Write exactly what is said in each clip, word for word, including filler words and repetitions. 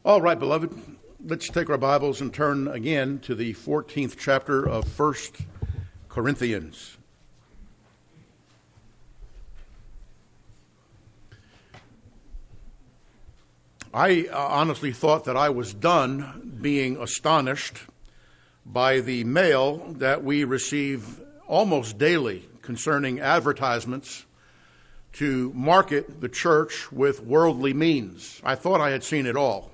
All right, beloved, let's take our Bibles and turn again to the fourteenth chapter of First Corinthians. I uh, honestly thought that I was done being astonished by the mail that we receive almost daily concerning advertisements to market the church with worldly means. I thought I had seen it all.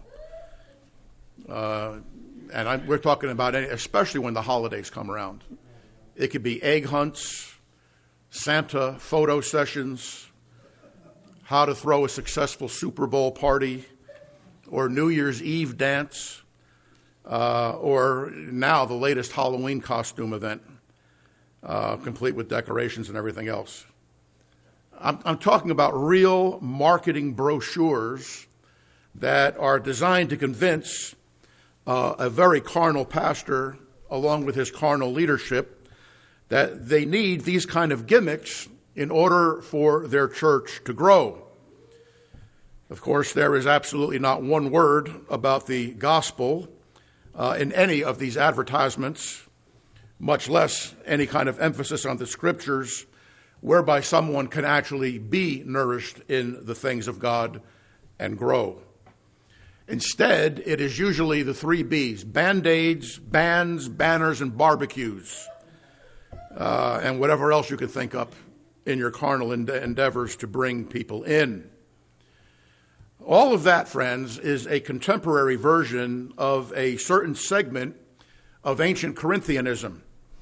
Uh, and I, we're talking about, any, especially when the holidays come around. It could be egg hunts, Santa photo sessions, how to throw a successful Super Bowl party, or New Year's Eve dance, uh, or now the latest Halloween costume event, uh, complete with decorations and everything else. I'm, I'm talking about real marketing brochures that are designed to convince Uh, a very carnal pastor, along with his carnal leadership, that they need these kind of gimmicks in order for their church to grow. Of course, there is absolutely not one word about the gospel uh, in any of these advertisements, much less any kind of emphasis on the scriptures, whereby someone can actually be nourished in the things of God and grow. Instead, it is usually the three B's: Band-Aids, bands, banners, and barbecues, uh, and whatever else you could think up in your carnal ende- endeavors to bring people in. All of that, friends, is a contemporary version of a certain segment of ancient Corinthianism.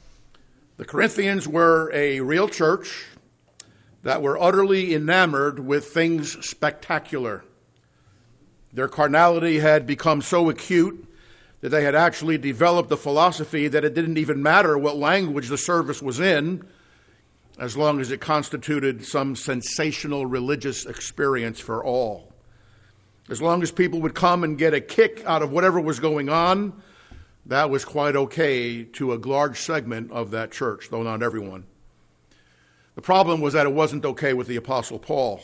The Corinthians were a real church that were utterly enamored with things spectacular. Their carnality had become so acute that they had actually developed the philosophy that it didn't even matter what language the service was in, as long as it constituted some sensational religious experience for all. As long as people would come and get a kick out of whatever was going on, that was quite okay to a large segment of that church, though not everyone. The problem was that it wasn't okay with the Apostle Paul.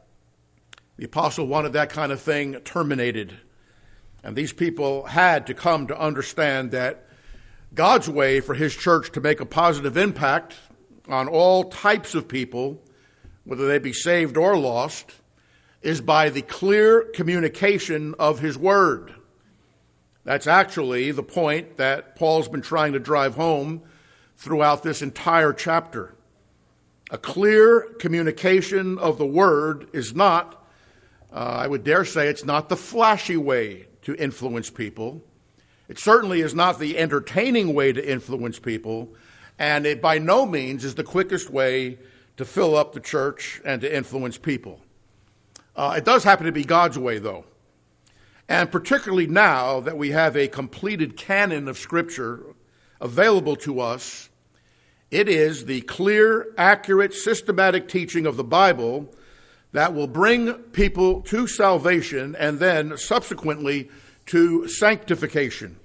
The apostle wanted that kind of thing terminated. And these people had to come to understand that God's way for his church to make a positive impact on all types of people, whether they be saved or lost, is by the clear communication of his word. That's actually the point that Paul's been trying to drive home throughout this entire chapter. A clear communication of the word is not Uh, I would dare say it's not the flashy way to influence people. It certainly is not the entertaining way to influence people, and it by no means is the quickest way to fill up the church and to influence people. Uh, it does happen to be God's way, though. And particularly now that we have a completed canon of Scripture available to us, it is the clear, accurate, systematic teaching of the Bible that will bring people to salvation and then subsequently to sanctification.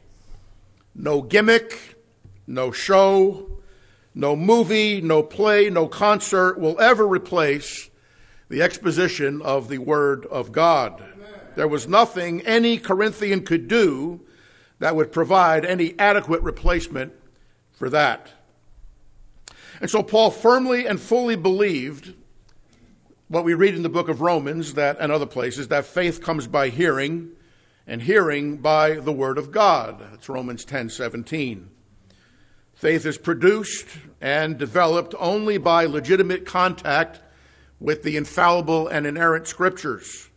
No gimmick, no show, no movie, no play, no concert will ever replace the exposition of the Word of God. There was nothing any Corinthian could do that would provide any adequate replacement for that. And so Paul firmly and fully believed what we read in the book of Romans that and other places, that faith comes by hearing, and hearing by the word of God. That's Romans ten seventeen. Faith is produced and developed only by legitimate contact with the infallible and inerrant scriptures.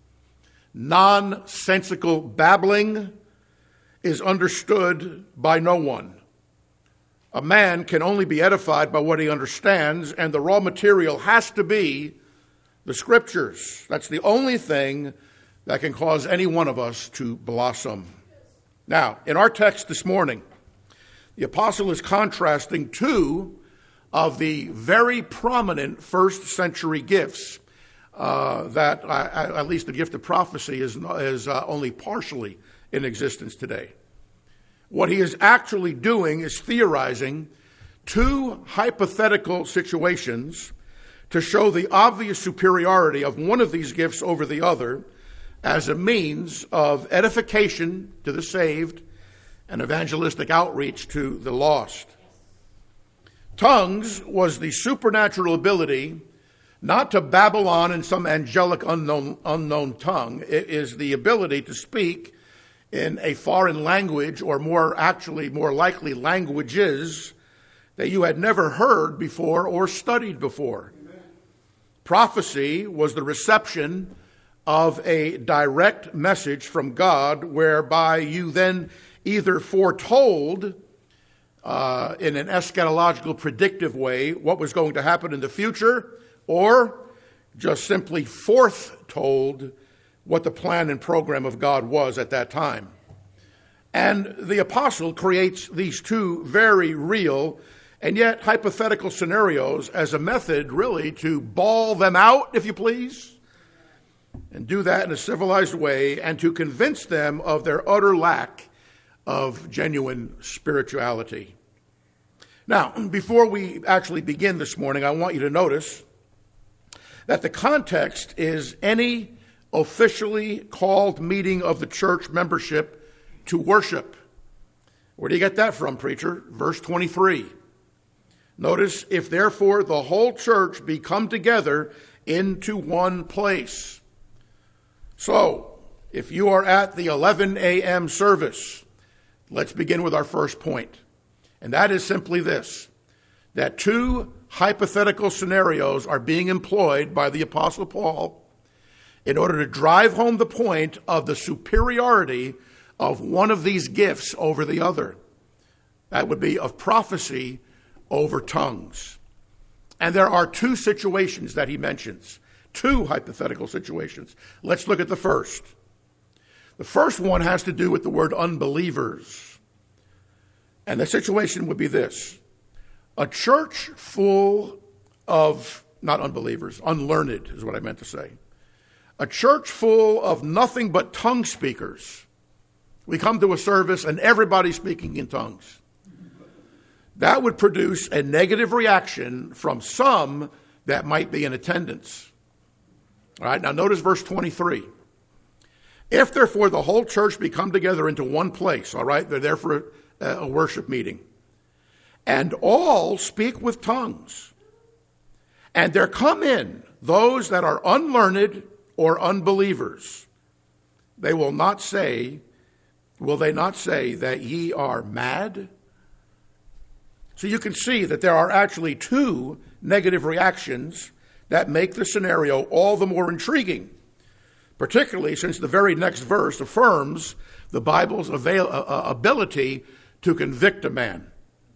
Nonsensical babbling is understood by no one. A man can only be edified by what he understands, and the raw material has to be the scriptures. That's the only thing that can cause any one of us to blossom. Now, in our text this morning, the apostle is contrasting two of the very prominent first century gifts uh, that, uh, at least the gift of prophecy, is, is uh, only partially in existence today. What he is actually doing is theorizing two hypothetical situations to show the obvious superiority of one of these gifts over the other, as a means of edification to the saved and evangelistic outreach to the lost. Tongues was the supernatural ability not to babble on in some angelic unknown, unknown tongue. It is the ability to speak in a foreign language, or more actually, more likely languages that you had never heard before or studied before. Amen. Prophecy was the reception of a direct message from God, whereby you then either foretold uh, in an eschatological predictive way what was going to happen in the future, or just simply foretold what the plan and program of God was at that time. And the apostle creates these two very real and yet hypothetical scenarios as a method really to ball them out, if you please, and do that in a civilized way, and to convince them of their utter lack of genuine spirituality. Now, before we actually begin this morning, I want you to notice that the context is any officially called meeting of the church membership to worship. Where do you get that from, preacher? Verse twenty-three. Notice, if therefore the whole church be come together into one place. So, if you are at the eleven a.m. service, let's begin with our first point. And that is simply this, that two hypothetical scenarios are being employed by the Apostle Paul in order to drive home the point of the superiority of one of these gifts over the other. That would be of prophecy over tongues. And there are two situations that he mentions, two hypothetical situations. Let's look at the first. The first one has to do with the word unbelievers. And the situation would be this. A church full of, not unbelievers, unlearned is what I meant to say. A church full of nothing but tongue speakers. We come to a service and everybody's speaking in tongues. That would produce a negative reaction from some that might be in attendance. All right, now notice verse twenty-three. If therefore the whole church be come together into one place, all right, they're there for a, a worship meeting, and all speak with tongues, and there come in those that are unlearned or unbelievers, they will not say, will they not say that ye are mad? So you can see that there are actually two negative reactions that make the scenario all the more intriguing, particularly since the very next verse affirms the Bible's avail- uh, ability to convict a man.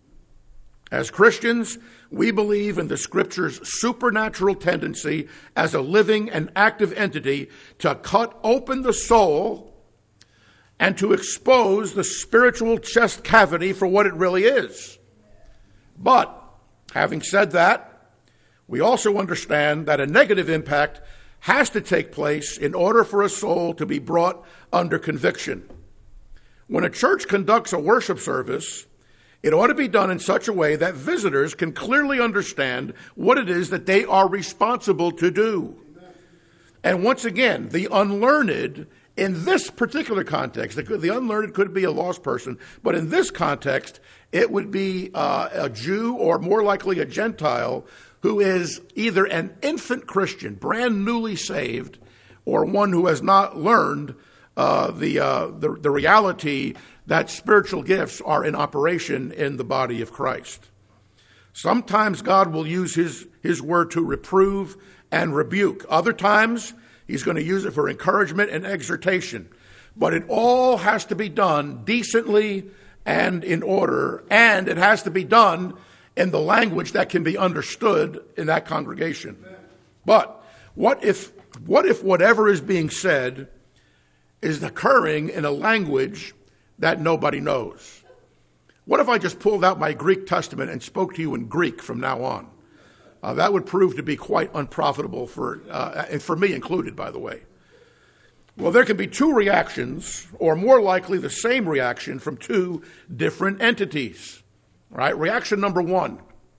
As Christians, we believe in the Scripture's supernatural tendency as a living and active entity to cut open the soul and to expose the spiritual chest cavity for what it really is. But, having said that, we also understand that a negative impact has to take place in order for a soul to be brought under conviction. When a church conducts a worship service, it ought to be done in such a way that visitors can clearly understand what it is that they are responsible to do. And once again, the unlearned, in this particular context, the unlearned could be a lost person, but in this context, it would be uh, a Jew, or more likely a Gentile, who is either an infant Christian, brand newly saved, or one who has not learned uh, the, uh, the the reality that spiritual gifts are in operation in the body of Christ. Sometimes God will use his, his word to reprove and rebuke. Other times, he's going to use it for encouragement and exhortation. But it all has to be done decently and in order, and it has to be done in the language that can be understood in that congregation. But what if what if whatever is being said is occurring in a language that nobody knows? What if I just pulled out my Greek Testament and spoke to you in Greek from now on? Uh, that would prove to be quite unprofitable for, uh, and for me included, by the way. Well, there can be two reactions, or more likely the same reaction from two different entities. Right? Reaction number one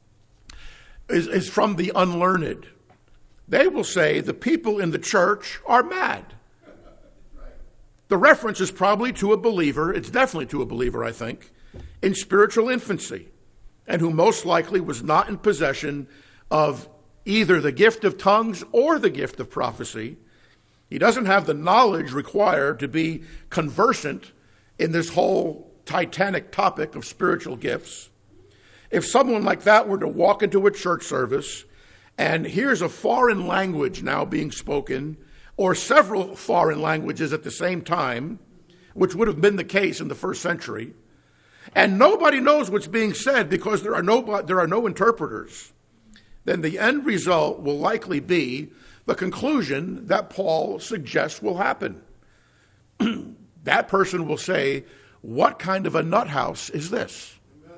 is, is from the unlearned. They will say the people in the church are mad. The reference is probably to a believer, it's definitely to a believer, I think, in spiritual infancy, and who most likely was not in possession of either the gift of tongues or the gift of prophecy. He doesn't have the knowledge required to be conversant in this whole titanic topic of spiritual gifts. If someone like that were to walk into a church service and here's a foreign language now being spoken, or several foreign languages at the same time, which would have been the case in the first century, and nobody knows what's being said because there are no, there are no interpreters, then the end result will likely be the conclusion that Paul suggests will happen. That person will say, what kind of a nut house is this?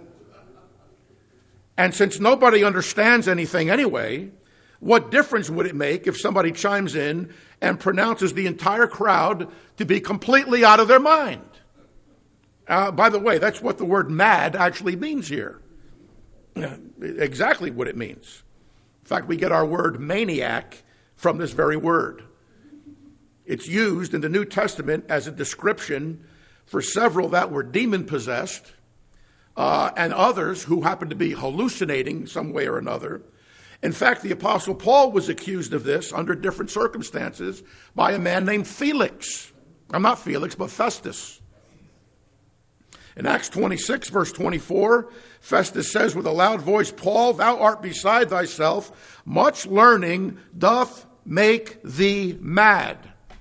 And since nobody understands anything anyway, what difference would it make if somebody chimes in and pronounces the entire crowd to be completely out of their mind? Uh, by the way, that's what the word mad actually means here. Exactly what it means. In fact, we get our word maniac from this very word. It's used in the New Testament as a description for several that were demon-possessed uh, and others who happened to be hallucinating some way or another. In fact, the Apostle Paul was accused of this under different circumstances by a man named Felix. I'm not Felix, but Festus. In Acts twenty-six, verse twenty-four, Festus says with a loud voice, Paul, thou art beside thyself. Much learning doth make thee mad.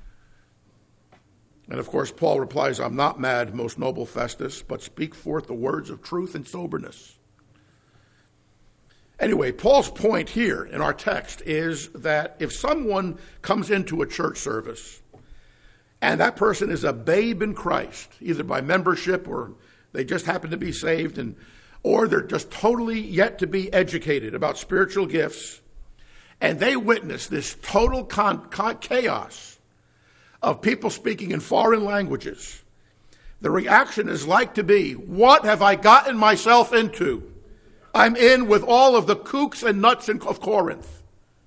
And of course, Paul replies, I'm not mad, most noble Festus, but speak forth the words of truth and soberness. Anyway, Paul's point here in our text is that if someone comes into a church service and that person is a babe in Christ, either by membership or they just happen to be saved, and or they're just totally yet to be educated about spiritual gifts, and they witness this total con- con- chaos of people speaking in foreign languages, the reaction is like to be, what have I gotten myself into? I'm in with all of the kooks and nuts of Corinth.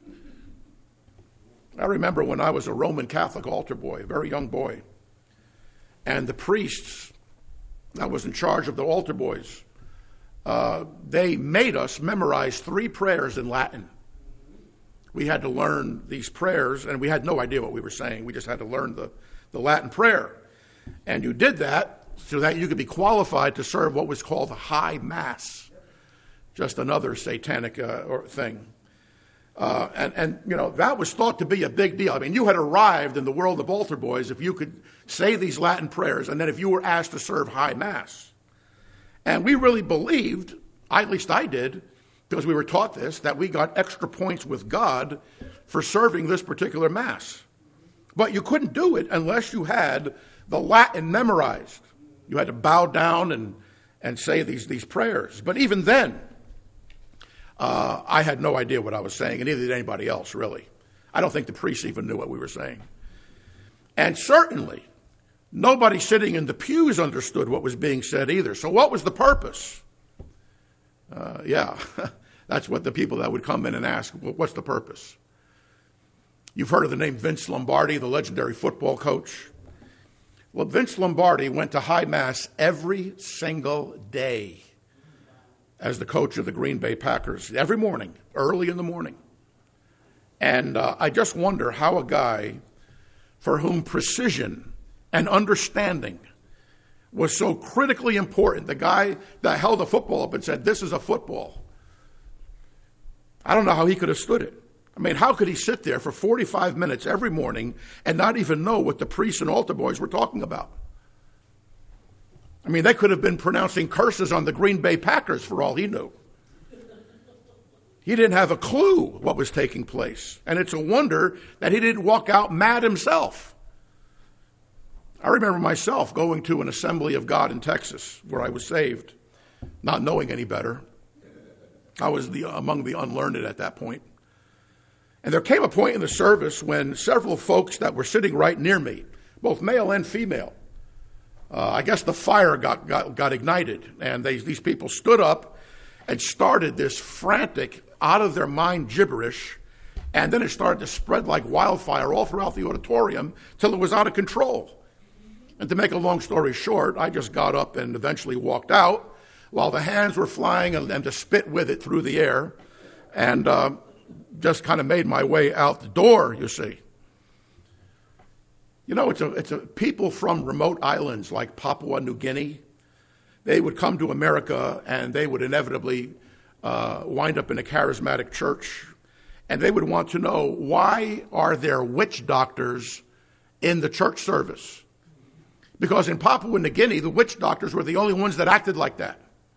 I remember when I was a Roman Catholic altar boy, a very young boy, and the priests that was in charge of the altar boys, uh, they made us memorize three prayers in Latin. We had to learn these prayers, and we had no idea what we were saying. We just had to learn the, the Latin prayer. And you did that so that you could be qualified to serve what was called the High Mass. Just another satanic uh, or thing. Uh, and, and, you know, that was thought to be a big deal. I mean, you had arrived in the world of altar boys if you could say these Latin prayers, and then if you were asked to serve High Mass. And we really believed, at least I did, because we were taught this, that we got extra points with God for serving this particular Mass. But you couldn't do it unless you had the Latin memorized. You had to bow down and, and say these, these prayers. But even then, uh, I had no idea what I was saying, and neither did anybody else, really. I don't think the priests even knew what we were saying. And certainly, nobody sitting in the pews understood what was being said either. So what was the purpose? Uh, yeah, that's what the people that would come in and ask, well, what's the purpose? You've heard of the name Vince Lombardi, the legendary football coach. Well, Vince Lombardi went to High Mass every single day as the coach of the Green Bay Packers, every morning, early in the morning. And uh, I just wonder how a guy for whom precision and understanding was so critically important, the guy that held a football up and said, this is a football. I don't know how he could have stood it. I mean, how could he sit there for forty-five minutes every morning and not even know what the priests and altar boys were talking about? I mean, they could have been pronouncing curses on the Green Bay Packers for all he knew. He didn't have a clue what was taking place. And it's a wonder that he didn't walk out mad himself. I remember myself going to an Assembly of God in Texas where I was saved, not knowing any better. I was the, among the unlearned at that point. And there came a point in the service when several folks that were sitting right near me, both male and female, uh, I guess the fire got, got, got ignited, and they, these people stood up and started this frantic, out-of-their-mind gibberish, and then it started to spread like wildfire all throughout the auditorium till it was out of control. And to make a long story short, I just got up and eventually walked out while the hands were flying and, and to spit with it through the air, and uh, just kind of made my way out the door, you see. You know, it's a, it's a people from remote islands like Papua New Guinea. They would come to America and they would inevitably uh, wind up in a charismatic church, and they would want to know, why are there witch doctors in the church service? Because in Papua New Guinea, the witch doctors were the only ones that acted like that.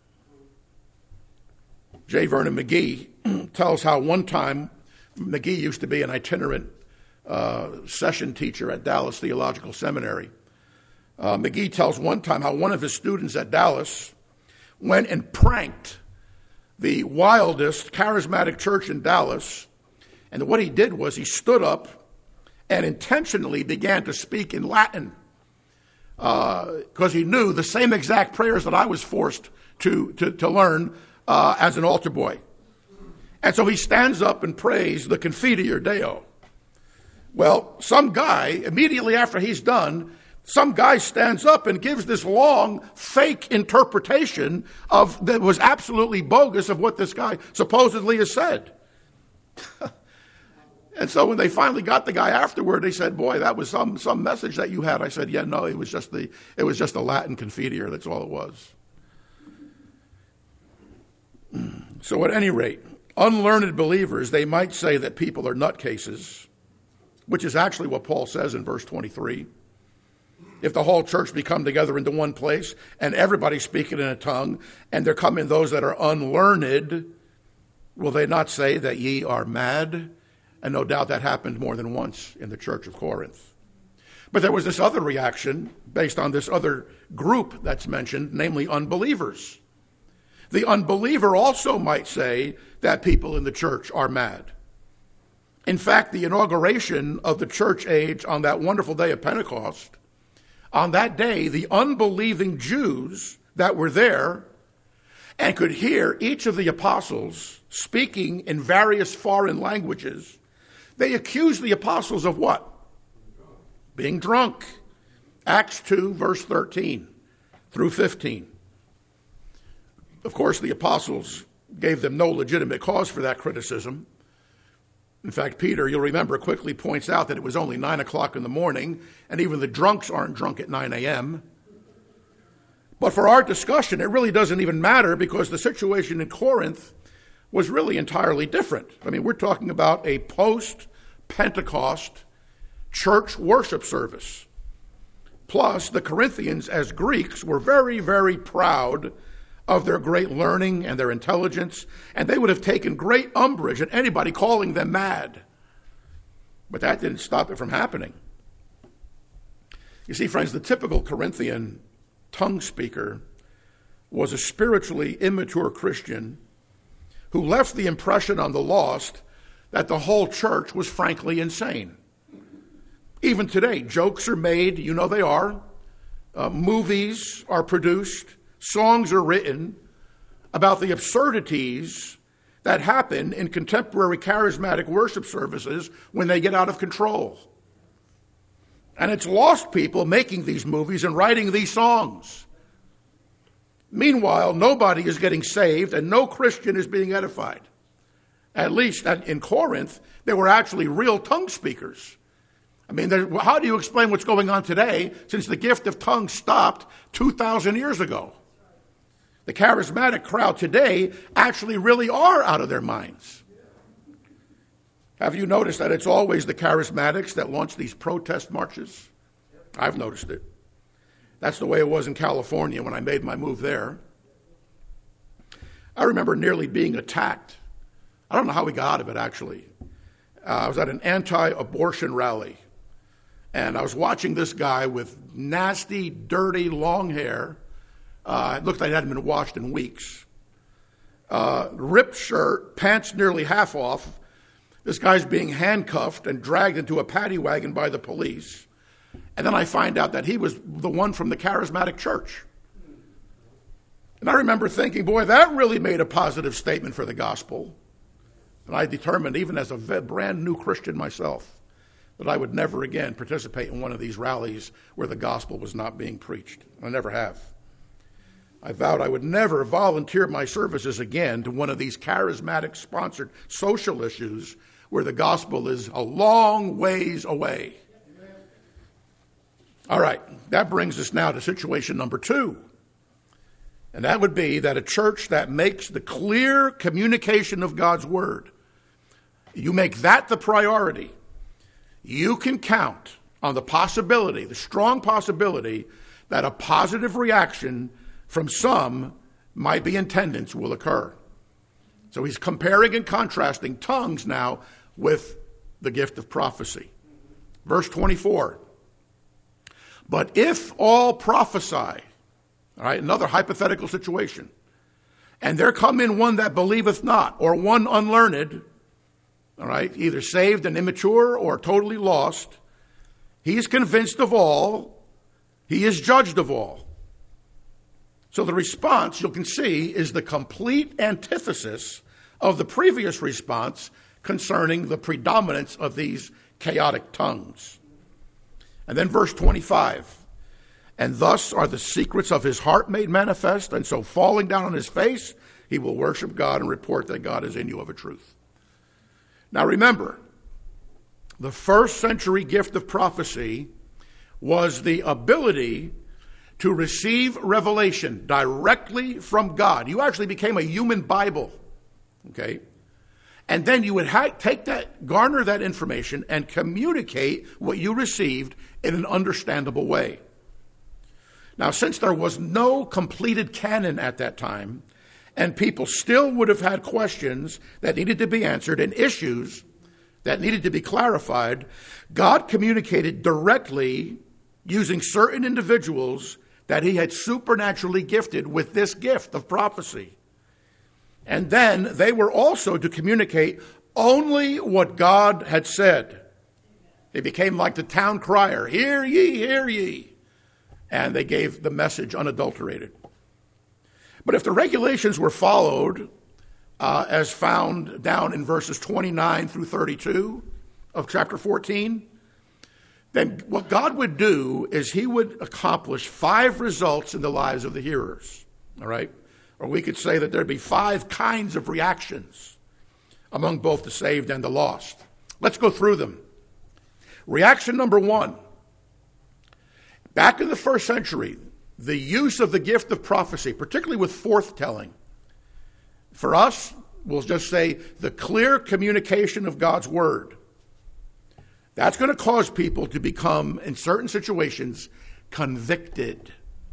J. Vernon McGee tells how one time, McGee used to be an itinerant uh, session teacher at Dallas Theological Seminary. Uh, McGee tells one time how one of his students at Dallas went and pranked the wildest charismatic church in Dallas. And what he did was he stood up and intentionally began to speak in Latin, because uh, he knew the same exact prayers that I was forced to, to, to learn uh, as an altar boy. And so he stands up and prays the Confiteor Deo. Well, some guy, immediately after he's done, some guy stands up and gives this long, fake interpretation of that was absolutely bogus of what this guy supposedly has said. And so when they finally got the guy afterward, they said, "Boy, that was some some message that you had." I said, "Yeah, no, it was just the it was just a Latin Confiteor. That's all it was." So at any rate, unlearned believers, they might say that people are nutcases, which is actually what Paul says in verse twenty-three. If the whole church be come together into one place, and everybody speaking in a tongue, and there come in those that are unlearned, will they not say that ye are mad? And no doubt that happened more than once in the church of Corinth. But there was this other reaction based on this other group that's mentioned, namely unbelievers. The unbeliever also might say that people in the church are mad. In fact, the inauguration of the church age on that wonderful day of Pentecost, on that day, the unbelieving Jews that were there and could hear each of the apostles speaking in various foreign languages, they accused the apostles of what? Being drunk. Acts two, verse thirteen through fifteen. Of course, the apostles gave them no legitimate cause for that criticism. In fact, Peter, you'll remember, quickly points out that it was only nine o'clock in the morning, and even the drunks aren't drunk at nine a.m. But for our discussion, it really doesn't even matter, because the situation in Corinth was really entirely different. I mean, we're talking about a post-Pentecost church worship service. Plus, the Corinthians, as Greeks, were very, very proud of their great learning and their intelligence, and they would have taken great umbrage at anybody calling them mad. But that didn't stop it from happening. You see, friends, the typical Corinthian tongue speaker was a spiritually immature Christian who left the impression on the lost that the whole church was frankly insane. Even today, jokes are made, you know they are. Uh, movies are produced. Songs are written about the absurdities that happen in contemporary charismatic worship services when they get out of control. And it's lost people making these movies and writing these songs. Meanwhile, nobody is getting saved and no Christian is being edified. At least in Corinth, there were actually real tongue speakers. I mean, how do you explain what's going on today since the gift of tongues stopped two thousand years ago? The charismatic crowd today actually really are out of their minds. Have you noticed that it's always the charismatics that launch these protest marches? I've noticed it. That's the way it was in California when I made my move there. I remember nearly being attacked. I don't know how we got out of it, actually. Uh, I was at an anti-abortion rally, and I was watching this guy with nasty, dirty, long hair. Uh, it looked like it hadn't been washed in weeks. Uh, ripped shirt, pants nearly half off. This guy's being handcuffed and dragged into a paddy wagon by the police. And then I find out that he was the one from the charismatic church. And I remember thinking, boy, that really made a positive statement for the gospel. And I determined, even as a brand new Christian myself, that I would never again participate in one of these rallies where the gospel was not being preached. I never have. I vowed I would never volunteer my services again to one of these charismatic sponsored social issues where the gospel is a long ways away. All right, that brings us now to situation number two. And that would be that a church that makes the clear communication of God's word, you make that the priority, you can count on the possibility, the strong possibility, that a positive reaction from some might be in attendance will occur. So he's comparing and contrasting tongues now with the gift of prophecy. Verse twenty-four. But if all prophesy, all right, another hypothetical situation, and there come in one that believeth not, or one unlearned, all right, either saved and immature or totally lost, he is convinced of all, he is judged of all. So the response, you can see, is the complete antithesis of the previous response concerning the predominance of these chaotic tongues. And then verse twenty-five, and thus are the secrets of his heart made manifest, and so falling down on his face, he will worship God and report that God is in you of a truth. Now remember, the first century gift of prophecy was the ability to receive revelation directly from God. You actually became a human Bible, okay? And then you would ha- take that, garner that information and communicate what you received in an understandable way. Now, since there was no completed canon at that time, and people still would have had questions that needed to be answered and issues that needed to be clarified, God communicated directly using certain individuals that he had supernaturally gifted with this gift of prophecy. And then they were also to communicate only what God had said. They became like the town crier, hear ye, hear ye. And they gave the message unadulterated. But if the regulations were followed, uh, as found down in verses twenty-nine through thirty-two of chapter fourteen, then what God would do is he would accomplish five results in the lives of the hearers, all right? Or we could say that there'd be five kinds of reactions among both the saved and the lost. Let's go through them. Reaction number one. Back in the first century, the use of the gift of prophecy, particularly with forthtelling, for us, we'll just say the clear communication of God's word. That's going to cause people to become, in certain situations, convicted.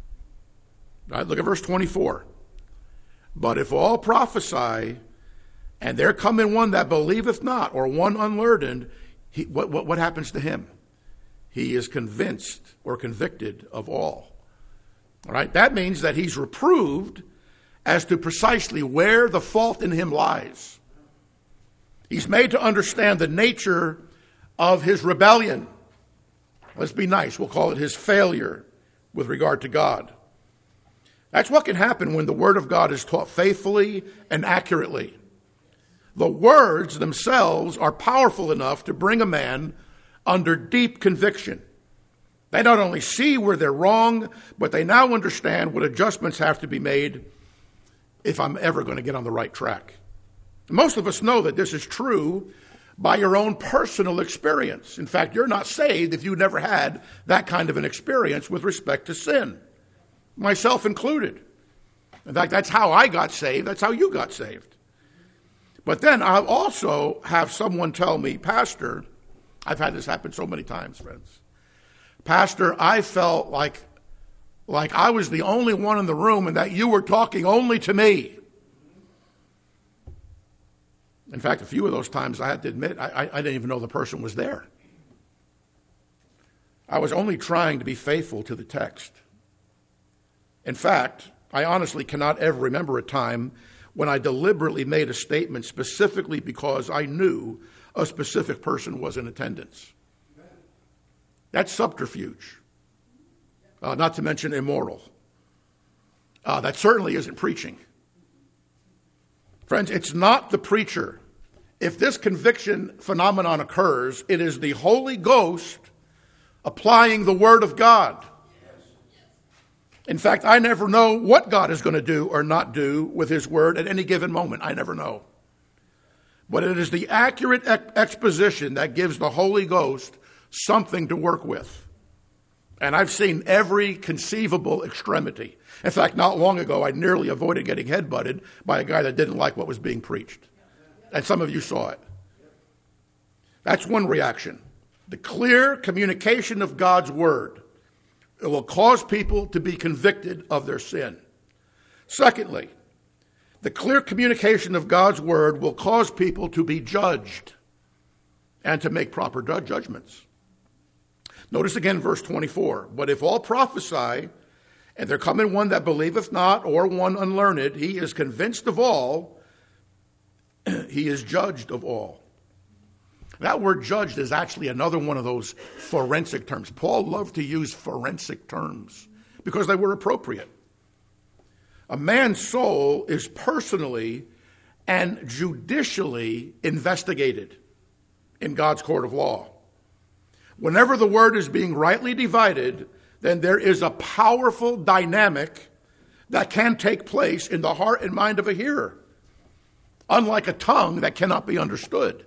All right, look at verse twenty-four. But if all prophesy, and there come in one that believeth not, or one unlearned, he, what, what, what happens to him? He is convinced or convicted of all. All right, that means that he's reproved as to precisely where the fault in him lies. He's made to understand the nature of his rebellion. Let's be nice, we'll call it his failure with regard to God. That's what can happen when the Word of God is taught faithfully and accurately. The words themselves are powerful enough to bring a man under deep conviction. They not only see where they're wrong, but they now understand what adjustments have to be made if I'm ever going to get on the right track. Most of us know that this is true by your own personal experience. In fact, you're not saved if you never had that kind of an experience with respect to sin, myself included. In fact, that's how I got saved. That's how you got saved. But then I'll also have someone tell me, Pastor, I've had this happen so many times, friends. Pastor, I felt like, like I was the only one in the room and that you were talking only to me. In fact, a few of those times I had to admit, I, I didn't even know the person was there. I was only trying to be faithful to the text. In fact, I honestly cannot ever remember a time when I deliberately made a statement specifically because I knew a specific person was in attendance. That's subterfuge, uh, not to mention immoral. Uh, that certainly isn't preaching. Friends, it's not the preacher if this conviction phenomenon occurs, it is the Holy Ghost applying the Word of God. In fact, I never know what God is going to do or not do with His Word at any given moment. I never know. But it is the accurate ex- exposition that gives the Holy Ghost something to work with. And I've seen every conceivable extremity. In fact, not long ago, I nearly avoided getting headbutted by a guy that didn't like what was being preached. And some of you saw it. That's one reaction. The clear communication of God's Word. It will cause people to be convicted of their sin. Secondly, the clear communication of God's Word will cause people to be judged and to make proper judgments. Notice again verse twenty-four. But if all prophesy, and there cometh one that believeth not, or one unlearned, he is convinced of all, he is judged of all. That word judged is actually another one of those forensic terms. Paul loved to use forensic terms because they were appropriate. A man's soul is personally and judicially investigated in God's court of law. Whenever the word is being rightly divided, then there is a powerful dynamic that can take place in the heart and mind of a hearer, unlike a tongue that cannot be understood.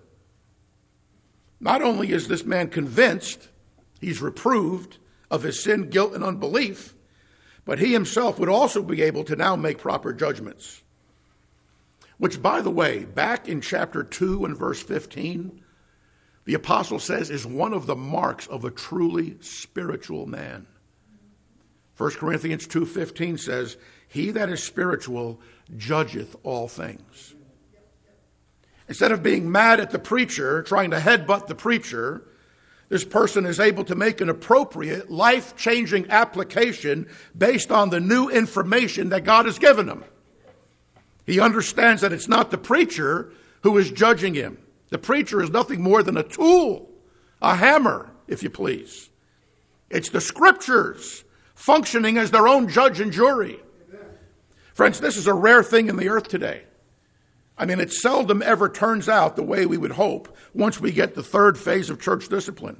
Not only is this man convinced, he's reproved of his sin, guilt, and unbelief, but he himself would also be able to now make proper judgments. Which, by the way, back in chapter two and verse fifteen, the apostle says is one of the marks of a truly spiritual man. First Corinthians two fifteen says, he that is spiritual judgeth all things. Instead of being mad at the preacher, trying to headbutt the preacher, this person is able to make an appropriate, life-changing application based on the new information that God has given him. He understands that it's not the preacher who is judging him. The preacher is nothing more than a tool, a hammer, if you please. It's the Scriptures functioning as their own judge and jury. Friends, this is a rare thing in the earth today. I mean, it seldom ever turns out the way we would hope once we get the third phase of church discipline.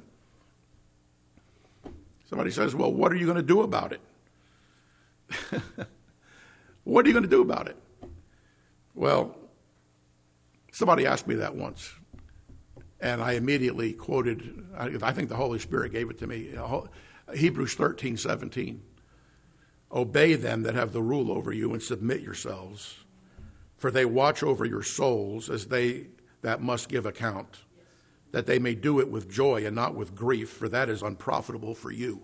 Somebody says, well, what are you going to do about it? What are you going to do about it? Well, somebody asked me that once, and I immediately quoted, I think the Holy Spirit gave it to me, Hebrews thirteen seventeen. Obey them that have the rule over you and submit yourselves, for they watch over your souls as they that must give account, that they may do it with joy and not with grief, for that is unprofitable for you.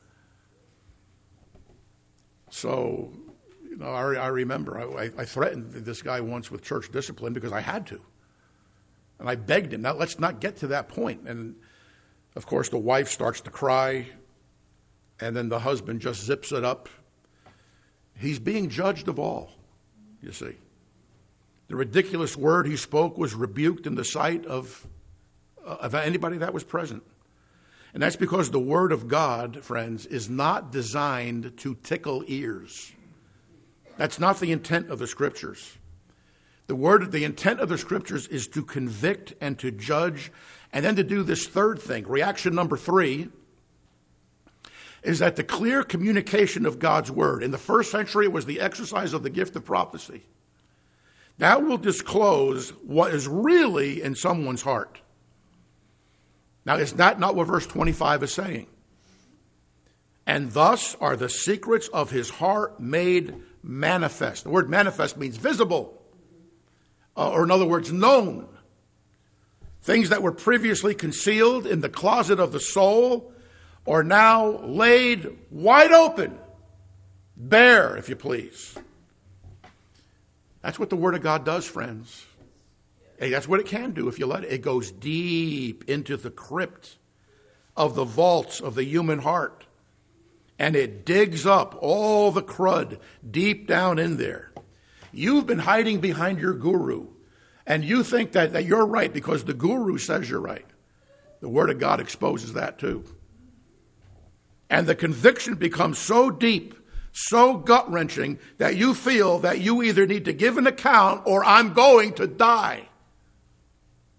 So, you know, I, I remember I, I threatened this guy once with church discipline because I had to. And I begged him, now let's not get to that point. And, of course, the wife starts to cry, and then the husband just zips it up. He's being judged of all, you see. The ridiculous word he spoke was rebuked in the sight of, uh, of anybody that was present. And that's because the Word of God, friends, is not designed to tickle ears. That's not the intent of the Scriptures. The word, the intent of the Scriptures is to convict and to judge, and then to do this third thing. Reaction number three is that the clear communication of God's Word. In the first century, it was the exercise of the gift of prophecy. That will disclose what is really in someone's heart. Now, is that not what verse twenty-five is saying? And thus are the secrets of his heart made manifest. The word manifest means visible, uh, or in other words, known. Things that were previously concealed in the closet of the soul are now laid wide open, bare, if you please. That's what the Word of God does, friends. Hey, that's what it can do if you let it. It goes deep into the crypt of the vaults of the human heart. And it digs up all the crud deep down in there. You've been hiding behind your guru. And you think that, that you're right because the guru says you're right. The Word of God exposes that too. And the conviction becomes so deep, so gut-wrenching, that you feel that you either need to give an account or I'm going to die.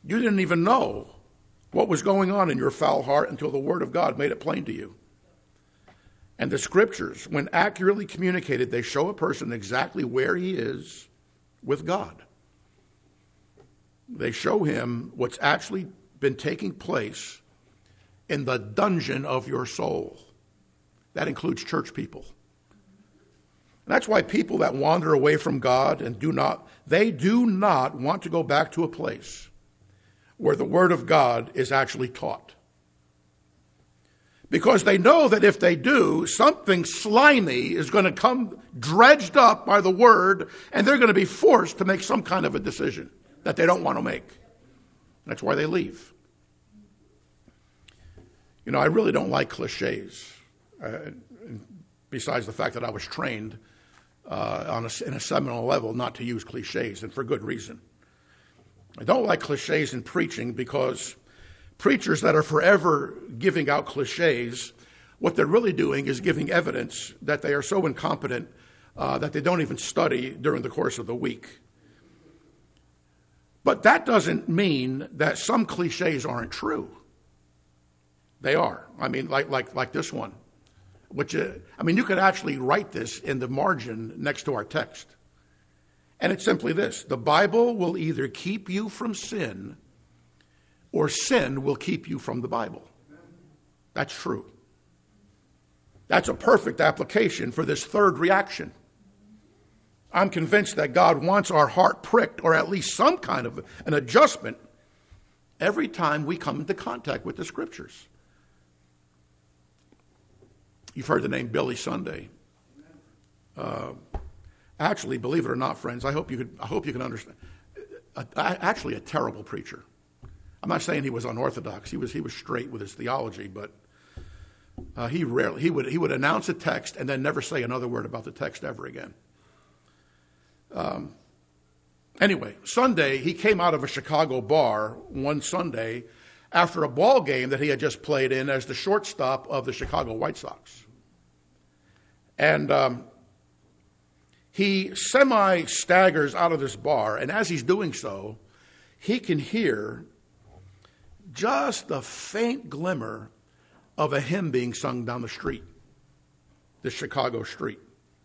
You didn't even know what was going on in your foul heart until the Word of God made it plain to you. And the Scriptures, when accurately communicated, they show a person exactly where he is with God. They show him what's actually been taking place in the dungeon of your soul. That includes church people. And that's why people that wander away from God and do not, they do not want to go back to a place where the Word of God is actually taught. Because they know that if they do, something slimy is going to come dredged up by the Word, and they're going to be forced to make some kind of a decision that they don't want to make. That's why they leave. You know, I really don't like cliches, uh, besides the fact that I was trained uh, on a, in a seminal level not to use cliches, and for good reason. I don't like cliches in preaching because preachers that are forever giving out cliches, what they're really doing is giving evidence that they are so incompetent uh, that they don't even study during the course of the week. But that doesn't mean that some cliches aren't true. They are. I mean, like like like this one, which uh, I mean, you could actually write this in the margin next to our text. And it's simply this: the Bible will either keep you from sin, or sin will keep you from the Bible. That's true. That's a perfect application for this third reaction. I'm convinced that God wants our heart pricked, or at least some kind of an adjustment, every time we come into contact with the Scriptures. You've heard the name Billy Sunday. Uh, actually, believe it or not, friends, I hope you could. I hope you can understand. Uh, actually, a terrible preacher. I'm not saying he was unorthodox. He was he was straight with his theology, but uh, he rarely he would he would announce a text and then never say another word about the text ever again. Um, anyway, Sunday he came out of a Chicago bar one Sunday after a ball game that he had just played in as the shortstop of the Chicago White Sox, and um, he semi-staggers out of this bar, and as he's doing so, he can hear just the faint glimmer of a hymn being sung down the street, the Chicago street.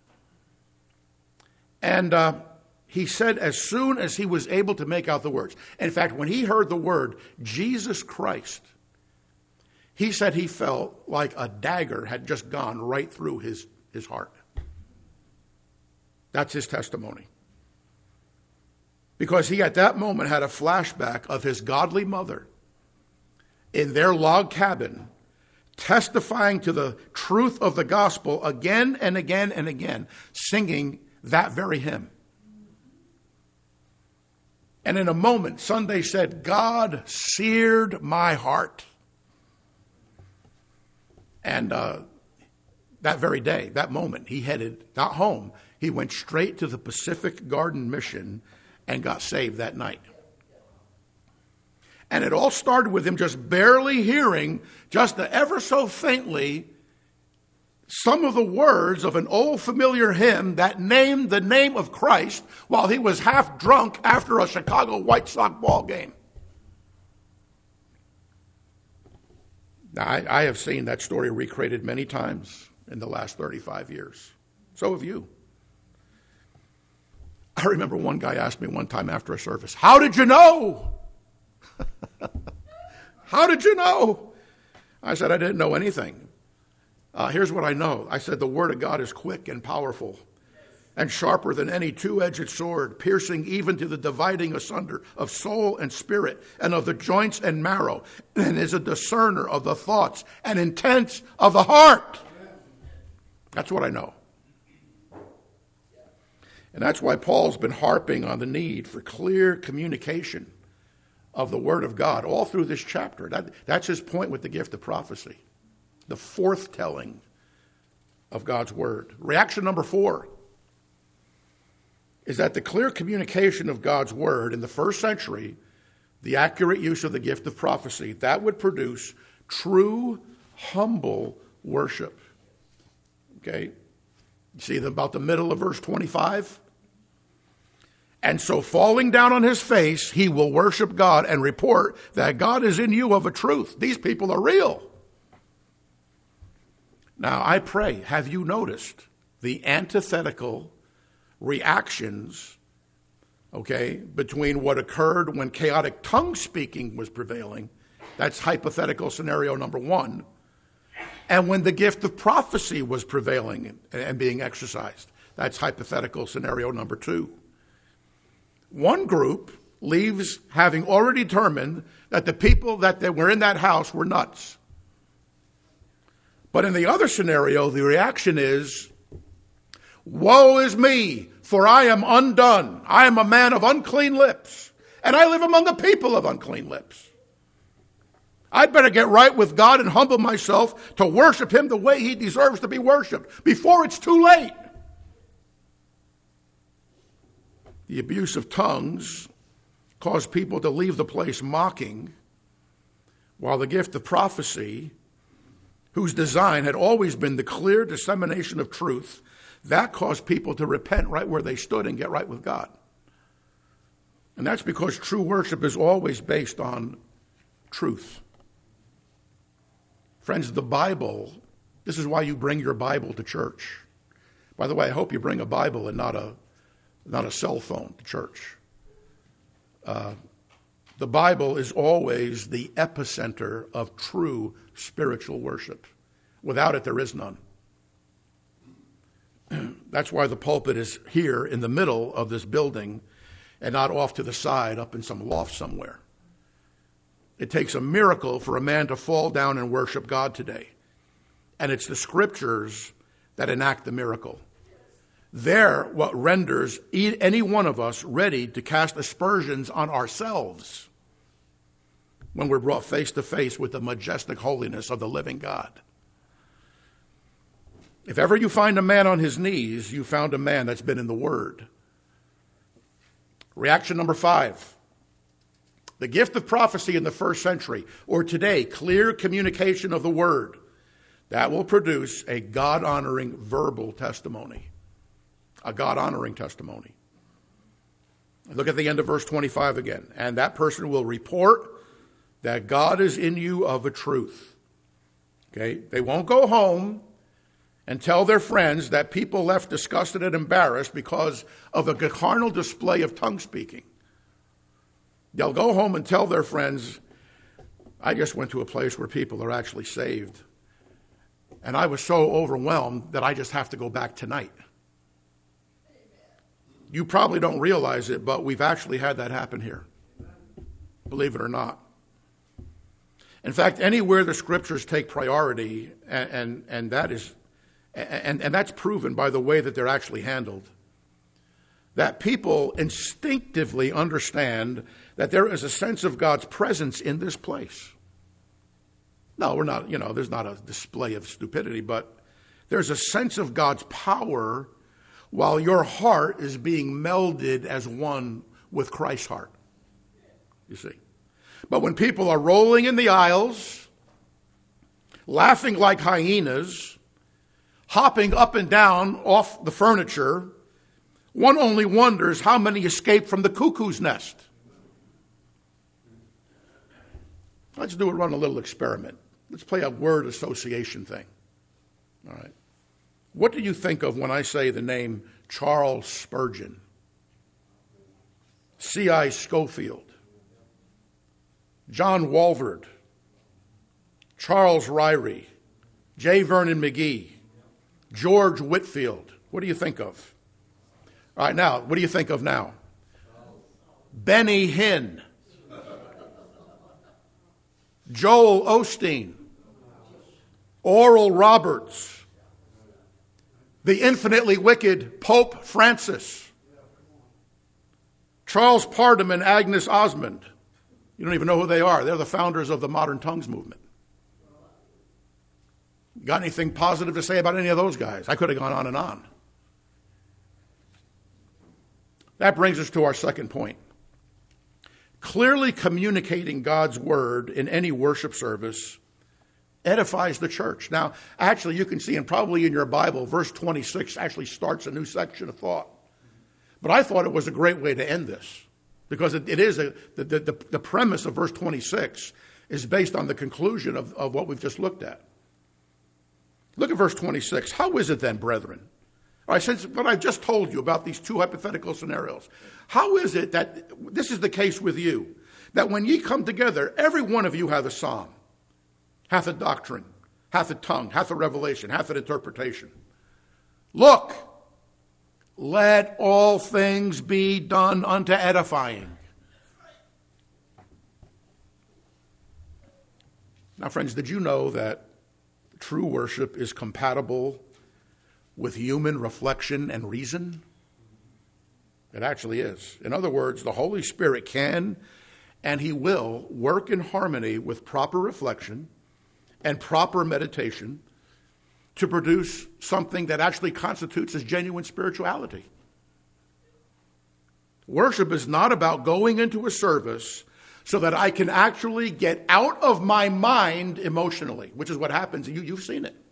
And uh, he said as soon as he was able to make out the words, in fact, when he heard the word Jesus Christ, he said he felt like a dagger had just gone right through his, his heart. That's his testimony. Because he at that moment had a flashback of his godly mother in their log cabin, testifying to the truth of the gospel again and again and again, singing that very hymn. And in a moment, Sunday said, God seared my heart. And uh, that very day, that moment, he headed not home. He went straight to the Pacific Garden Mission and got saved that night. And it all started with him just barely hearing, just ever so faintly, some of the words of an old familiar hymn that named the name of Christ while he was half drunk after a Chicago White Sox ball game. Now, I, I have seen that story recreated many times in the last thirty-five years. So have you. I remember one guy asked me one time after a service, how did you know? How did you know? I said, I didn't know anything. Uh, here's what I know. I said, the Word of God is quick and powerful and sharper than any two-edged sword, piercing even to the dividing asunder of soul and spirit and of the joints and marrow, and is a discerner of the thoughts and intents of the heart. That's what I know. And that's why Paul's been harping on the need for clear communication of the Word of God all through this chapter. That, that's his point with the gift of prophecy. The forthtelling of God's Word. Reaction number four is that the clear communication of God's Word in the first century, the accurate use of the gift of prophecy, that would produce true, humble worship. Okay? You see about the middle of verse twenty-five? And so falling down on his face, he will worship God and report that God is in you of a truth. These people are real. Now, I pray, have you noticed the antithetical reactions, okay, between what occurred when chaotic tongue speaking was prevailing? That's hypothetical scenario number one. And when the gift of prophecy was prevailing and being exercised, that's hypothetical scenario number two. One group leaves having already determined that the people that were in that house were nuts. But in the other scenario, the reaction is, woe is me, for I am undone. I am a man of unclean lips, and I live among a people of unclean lips. I'd better get right with God and humble myself to worship him the way he deserves to be worshiped before it's too late. The abuse of tongues caused people to leave the place mocking, while the gift of prophecy, whose design had always been the clear dissemination of truth, that caused people to repent right where they stood and get right with God. And that's because true worship is always based on truth. Friends, the Bible, this is why you bring your Bible to church. By the way, I hope you bring a Bible and not a not a cell phone to church. Uh, the Bible is always the epicenter of true spiritual worship. Without it, there is none. That's why the pulpit is here in the middle of this building and not off to the side up in some loft somewhere. It takes a miracle for a man to fall down and worship God today. And it's the scriptures that enact the miracle. They're what renders any one of us ready to cast aspersions on ourselves when we're brought face to face with the majestic holiness of the living God. If ever you find a man on his knees, you found a man that's been in the Word. Reaction number five. The gift of prophecy in the first century, or today, clear communication of the Word, that will produce a God-honoring verbal testimony. A God-honoring testimony. Look at the end of verse twenty-five again. And that person will report that God is in you of a truth. Okay? They won't go home and tell their friends that people left disgusted and embarrassed because of a carnal display of tongue speaking. They'll go home and tell their friends, I just went to a place where people are actually saved. And I was so overwhelmed that I just have to go back tonight. You probably don't realize it, but we've actually had that happen here. Believe it or not. In fact, anywhere the scriptures take priority, and, and, and that is, and, and that's proven by the way that they're actually handled, that people instinctively understand that there is a sense of God's presence in this place. No, we're not, you know, there's not a display of stupidity, but there's a sense of God's power while your heart is being melded as one with Christ's heart. You see. But when people are rolling in the aisles, laughing like hyenas, hopping up and down off the furniture, one only wonders how many escape from the cuckoo's nest. Let's do a run a little experiment. Let's play a word association thing. All right. What do you think of when I say the name Charles Spurgeon, C I Scofield, John Walvoord, Charles Ryrie, J. Vernon McGee, George Whitfield? What do you think of? All right, now, what do you think of now? Benny Hinn, Joel Osteen, Oral Roberts, the infinitely wicked Pope Francis, Charles Parham and Agnes Osmond. You don't even know who they are. They're the founders of the Modern Tongues movement. Got anything positive to say about any of those guys? I could have gone on and on. That brings us to our second point. Clearly communicating God's word in any worship service edifies the church. Now, actually, you can see, and probably in your Bible, verse twenty-six actually starts a new section of thought. But I thought it was a great way to end this, because it, it is a, the, the, the premise of verse twenty-six is based on the conclusion of, of what we've just looked at. Look at verse twenty-six. How is it then, brethren? All right, since what I've just told you about these two hypothetical scenarios, how is it that this is the case with you, that when ye come together, every one of you hath a psalm, hath a doctrine, hath a tongue, hath a revelation, hath an interpretation? Look, let all things be done unto edifying. Now, friends, did you know that true worship is compatible with human reflection and reason? It actually is. In other words, the Holy Spirit can and he will work in harmony with proper reflection and proper meditation to produce something that actually constitutes as genuine spirituality. Worship is not about going into a service so that I can actually get out of my mind emotionally, which is what happens. You, you've seen it.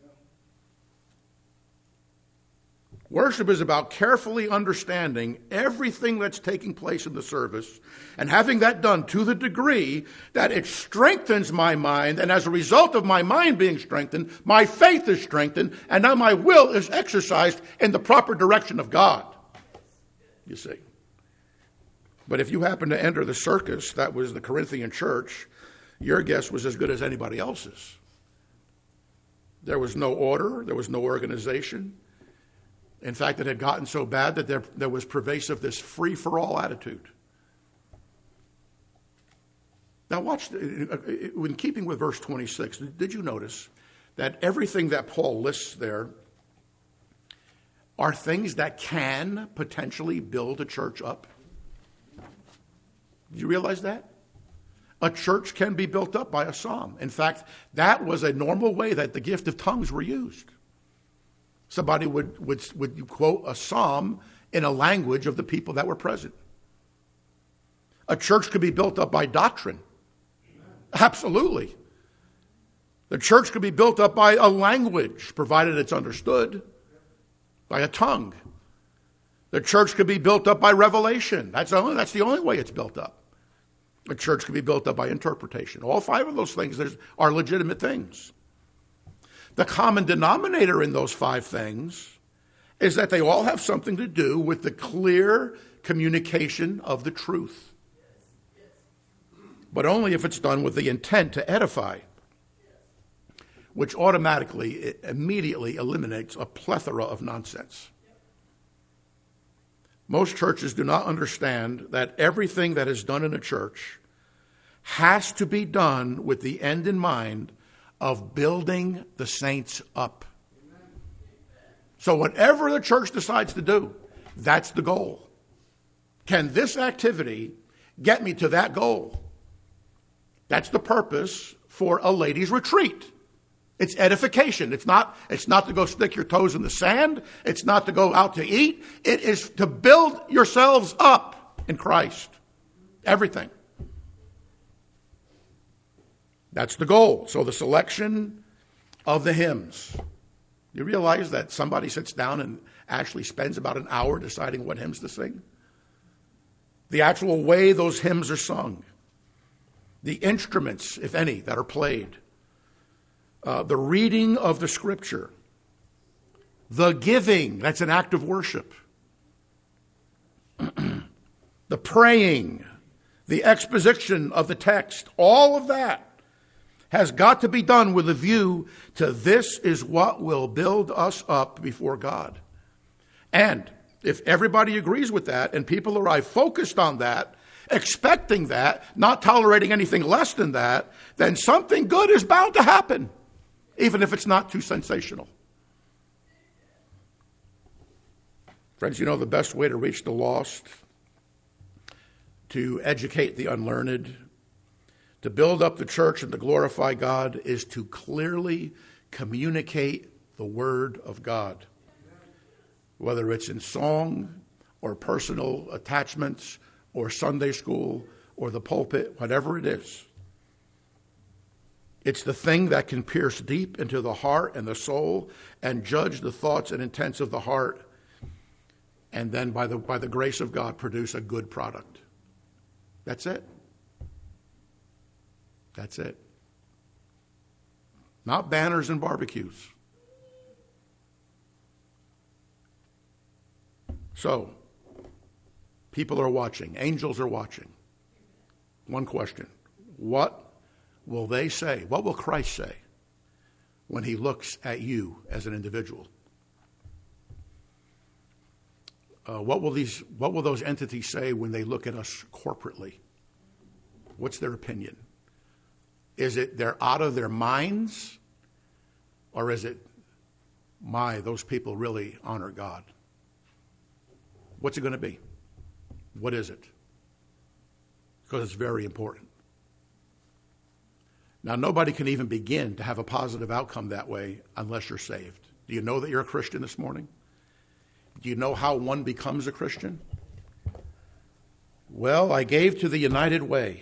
Worship is about carefully understanding everything that's taking place in the service and having that done to the degree that it strengthens my mind, and as a result of my mind being strengthened, my faith is strengthened, and now my will is exercised in the proper direction of God. You see. But if you happen to enter the circus that was the Corinthian church, your guess was as good as anybody else's. There was no order, there was no organization. In fact, it had gotten so bad that there, there was pervasive this free-for-all attitude. Now watch, in keeping with verse twenty-six, did you notice that everything that Paul lists there are things that can potentially build a church up? Do you realize that? A church can be built up by a psalm. In fact, that was a normal way that the gift of tongues were used. Somebody would, would, would quote a psalm in a language of the people that were present. A church could be built up by doctrine. Absolutely. The church could be built up by a language, provided it's understood, by a tongue. The church could be built up by revelation. That's the only, that's the only way it's built up. A church can be built up by interpretation. All five of those things are legitimate things. The common denominator in those five things is that they all have something to do with the clear communication of the truth. But only if it's done with the intent to edify, which automatically, immediately eliminates a plethora of nonsense. Most churches do not understand that everything that is done in a church has to be done with the end in mind of building the saints up. So whatever the church decides to do, that's the goal. Can this activity get me to that goal? That's the purpose for a ladies' retreat. It's edification. It's not, it's not to go stick your toes in the sand. It's not to go out to eat. It is to build yourselves up in Christ. Everything. That's the goal. So the selection of the hymns. You realize that somebody sits down and actually spends about an hour deciding what hymns to sing? The actual way those hymns are sung. The instruments, if any, that are played. Uh, the reading of the scripture. The giving, that's an act of worship. The praying. The exposition of the text. All of that has got to be done with a view to this is what will build us up before God. And if everybody agrees with that and people arrive focused on that, expecting that, not tolerating anything less than that, then something good is bound to happen, even if it's not too sensational. Friends, you know the best way to reach the lost, to educate the unlearned, to build up the church and to glorify God is to clearly communicate the Word of God. Whether it's in song or personal attachments or Sunday school or the pulpit, whatever it is. It's the thing that can pierce deep into the heart and the soul and judge the thoughts and intents of the heart and then by the, by the grace of God produce a good product. That's it. That's it. Not banners and barbecues. So, people are watching. Angels are watching. One question. What will they say? What will Christ say when he looks at you as an individual? Uh, what will these? What will those entities say when they look at us corporately? What's their opinion? Is it they're out of their minds? Or is it, my, those people really honor God? What's it going to be? What is it? Because it's very important. Now, nobody can even begin to have a positive outcome that way unless you're saved. Do you know that you're a Christian this morning? Do you know how one becomes a Christian? Well, I gave to the United Way.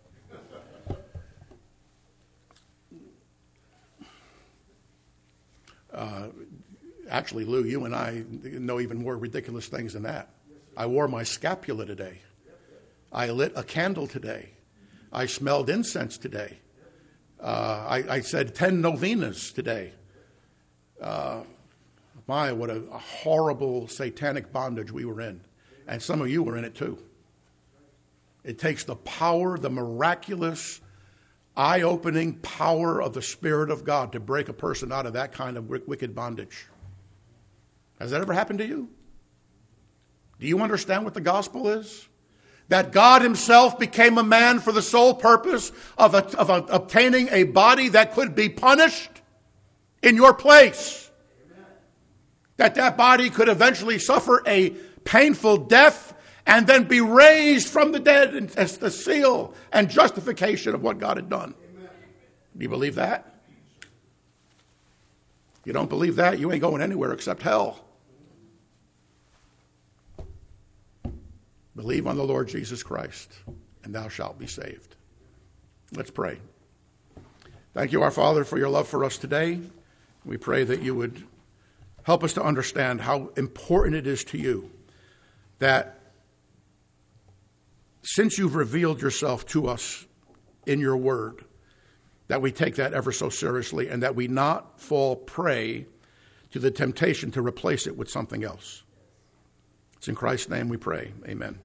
Uh, actually, Lou, you and I know even more ridiculous things than that. I wore my scapula today. I lit a candle today. I smelled incense today. Uh, I, I said ten novenas today. Uh, my, what a, a horrible satanic bondage we were in. And some of you were in it too. It takes the power, the miraculous, eye-opening power of the Spirit of God to break a person out of that kind of wicked bondage. Has that ever happened to you? Do you understand what the gospel is? That God himself became a man for the sole purpose of, a, of a, obtaining a body that could be punished in your place. Amen. That that body could eventually suffer a painful death and then be raised from the dead as the seal and justification of what God had done. Amen. Do you believe that? You don't believe that, you ain't going anywhere except hell. Believe on the Lord Jesus Christ, and thou shalt be saved. Let's pray. Thank you, our Father, for your love for us today. We pray that you would help us to understand how important it is to you that since you've revealed yourself to us in your word, that we take that ever so seriously and that we not fall prey to the temptation to replace it with something else. It's in Christ's name we pray. Amen.